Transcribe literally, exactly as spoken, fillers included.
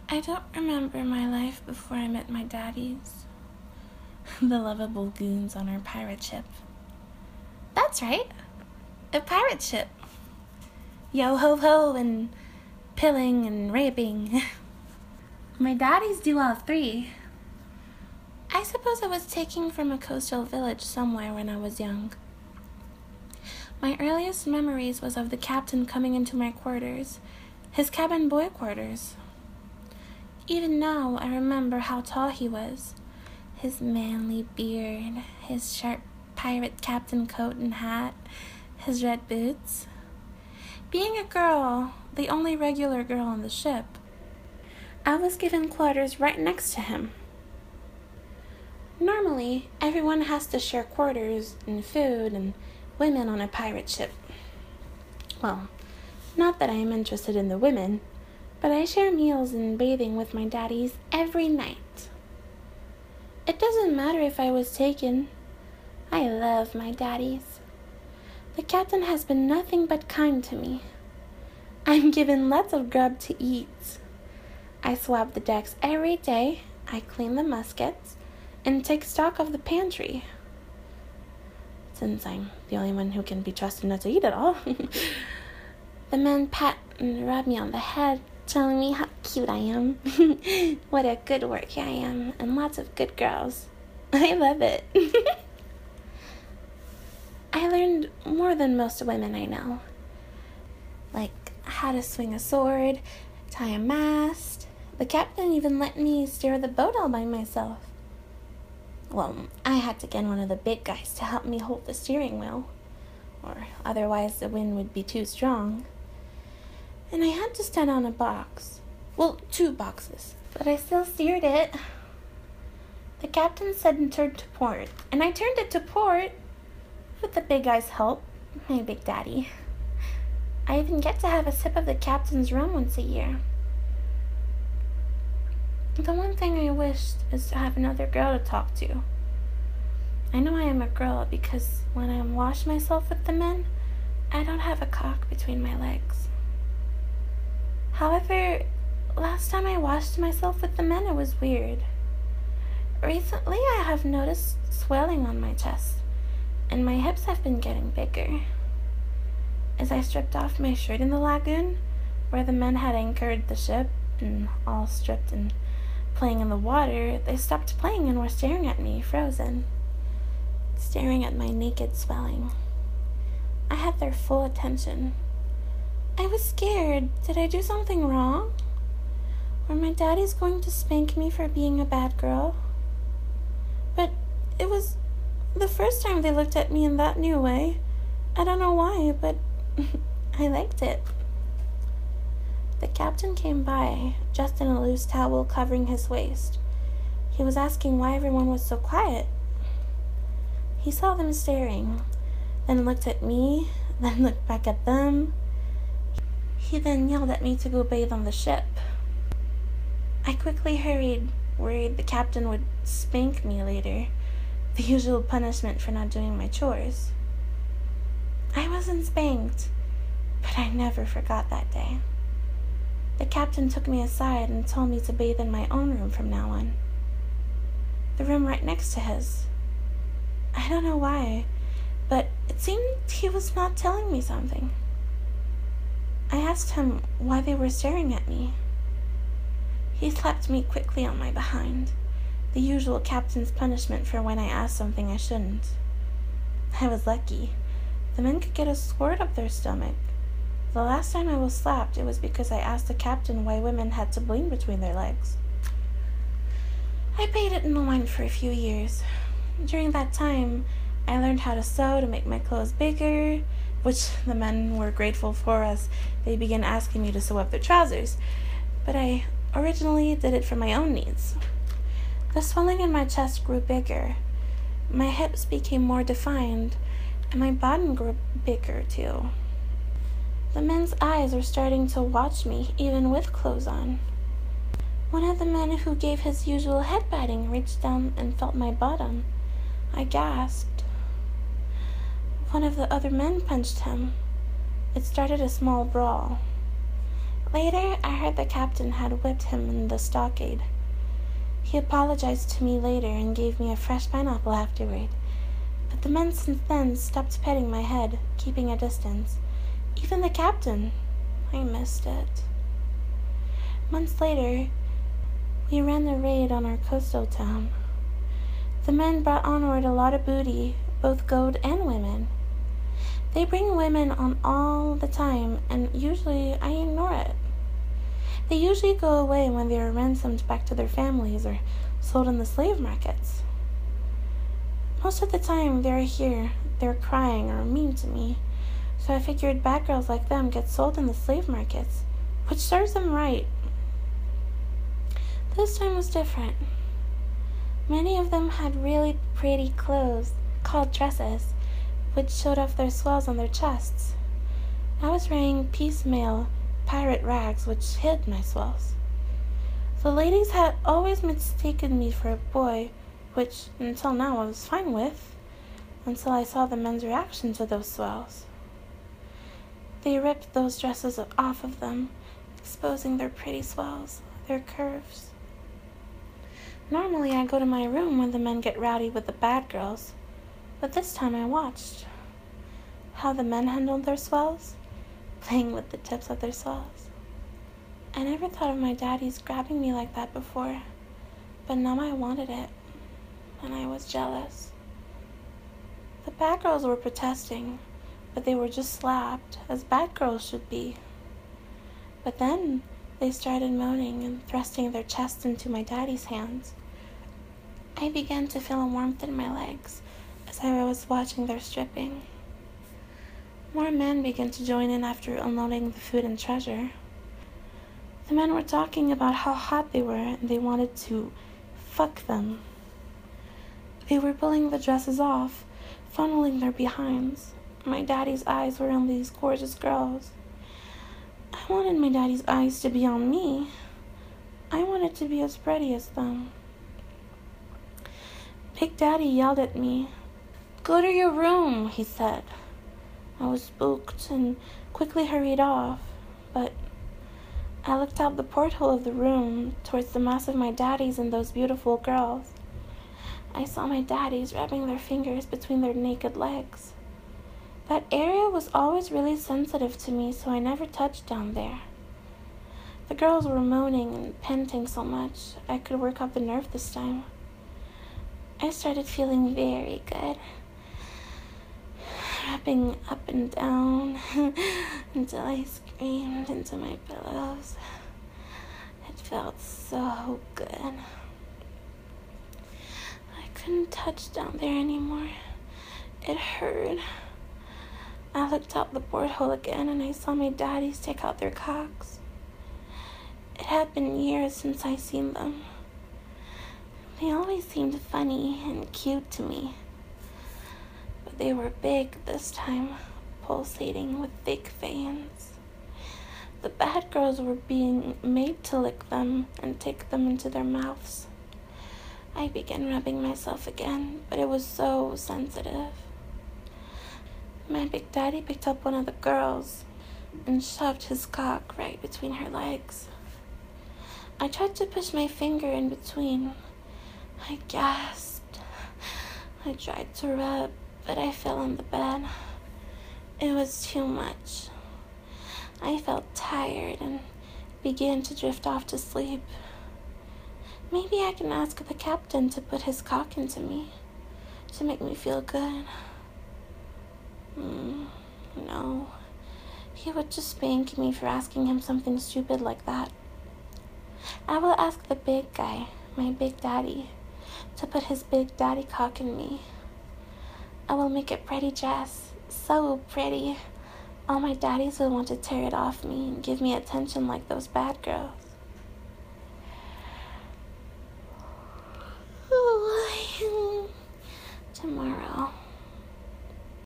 I don't remember my life before I met my daddies. The lovable goons on our pirate ship. That's right, a pirate ship. Yo-ho-ho and pilling and raping. My daddies do all three. I suppose I was taken from a coastal village somewhere when I was young. My earliest memories was of the captain coming into my quarters, his cabin boy quarters. Even now, I remember how tall he was, his manly beard, his sharp pirate captain coat and hat, his red boots. Being a girl, the only regular girl on the ship, I was given quarters right next to him. Normally, everyone has to share quarters and food and women on a pirate ship. Well, not that I am interested in the women, but I share meals and bathing with my daddies every night. It doesn't matter if I was taken. I love my daddies. The captain has been nothing but kind to me. I'm given lots of grub to eat. I swab the decks every day, I clean the muskets, and take stock of the pantry. Since I'm the only one who can be trusted not to eat it all. The men pat and rub me on the head, telling me how cute I am, what a good worker I am, and lots of good girls. I love it. I learned more than most women I know. Like how to swing a sword, tie a mast. The captain even let me steer the boat all by myself. Well, I had to get one of the big guys to help me hold the steering wheel, or otherwise the wind would be too strong. And I had to stand on a box. Well, two boxes, but I still steered it. The captain said turn to port, and I turned it to port with the big guy's help, my big daddy. I even get to have a sip of the captain's rum once a year. The one thing I wished is to have another girl to talk to. I know I am a girl because when I wash myself with the men, I don't have a cock between my legs. However, last time I washed myself with the men, it was weird. Recently, I have noticed swelling on my chest, and my hips have been getting bigger. As I stripped off my shirt in the lagoon, where the men had anchored the ship, and all stripped and playing in the water, they stopped playing and were staring at me, frozen, staring at my naked swelling. I had their full attention. I was scared. Did I do something wrong? Were my daddies going to spank me for being a bad girl? But it was the first time they looked at me in that new way. I don't know why, but I liked it. The captain came by, dressed in a loose towel covering his waist. He was asking why everyone was so quiet. He saw them staring, then looked at me, then looked back at them. He then yelled at me to go bathe on the ship. I quickly hurried, worried the captain would spank me later, the usual punishment for not doing my chores. I wasn't spanked, but I never forgot that day. The captain took me aside and told me to bathe in my own room from now on. The room right next to his. I don't know why, but it seemed he was not telling me something. I asked him why they were staring at me. He slapped me quickly on my behind, the usual captain's punishment for when I asked something I shouldn't. I was lucky. The men could get a squirt up their stomach. The last time I was slapped, it was because I asked the captain why women had to bleed between their legs. I bathed in the wine for a few years. During that time, I learned how to sew to make my clothes bigger, which the men were grateful for as they began asking me to sew up their trousers. But I originally did it for my own needs. The swelling in my chest grew bigger. My hips became more defined, and my bottom grew bigger too. The men's eyes were starting to watch me, even with clothes on. One of the men who gave his usual head patting reached down and felt my bottom. I gasped. One of the other men punched him. It started a small brawl. Later, I heard the captain had whipped him in the stockade. He apologized to me later and gave me a fresh pineapple afterward, but the men since then stopped petting my head, keeping a distance. Even the captain. I missed it. Months later, we ran a raid on our coastal town. The men brought onward a lot of booty, both gold and women. They bring women on all the time, and usually I ignore it. They usually go away when they are ransomed back to their families or sold in the slave markets. Most of the time they're here, they're crying or mean to me, so I figured bad girls like them get sold in the slave markets, which serves them right. This time was different. Many of them had really pretty clothes, called dresses, which showed off their swells on their chests. I was wearing piecemeal pirate rags which hid my swells. The ladies had always mistaken me for a boy, which until now I was fine with, until I saw the men's reaction to those swells. They ripped those dresses off of them, exposing their pretty swells, their curves. Normally I go to my room when the men get rowdy with the bad girls, but this time I watched how the men handled their swells, playing with the tips of their swells. I never thought of my daddies grabbing me like that before, but now I wanted it, and I was jealous. The bad girls were protesting, but they were just slapped, as bad girls should be. But then they started moaning and thrusting their chests into my daddy's hands. I began to feel a warmth in my legs as I was watching their stripping. More men began to join in after unloading the food and treasure. The men were talking about how hot they were and they wanted to fuck them. They were pulling the dresses off, funneling their behinds. My daddy's eyes were on these gorgeous girls. I wanted my daddy's eyes to be on me. I wanted to be as pretty as them. Big Daddy yelled at me. "Go to your room," he said. I was spooked and quickly hurried off, but I looked out the porthole of the room towards the mass of my daddies and those beautiful girls. I saw my daddies rubbing their fingers between their naked legs. That area was always really sensitive to me, so I never touched down there. The girls were moaning and panting so much, I could work up a nerve this time. I started feeling very good, rubbing up and down until I screamed into my pillows. It felt so good. I couldn't touch down there anymore. It hurt. I looked out the porthole again and I saw my daddies take out their cocks. It had been years since I seen them. They always seemed funny and cute to me. But they were big this time, pulsating with thick veins. The bad girls were being made to lick them and take them into their mouths. I began rubbing myself again, but it was so sensitive. My big daddy picked up one of the girls and shoved his cock right between her legs. I tried to push my finger in between. I gasped. I tried to rub, but I fell on the bed. It was too much. I felt tired and began to drift off to sleep. Maybe I can ask the captain to put his cock into me to make me feel good. Mm, no, he would just spank me for asking him something stupid like that. I will ask the big guy, my big daddy, to put his big daddy cock in me. I will make it pretty dress, so pretty. All my daddies will want to tear it off me and give me attention like those bad girls. Tomorrow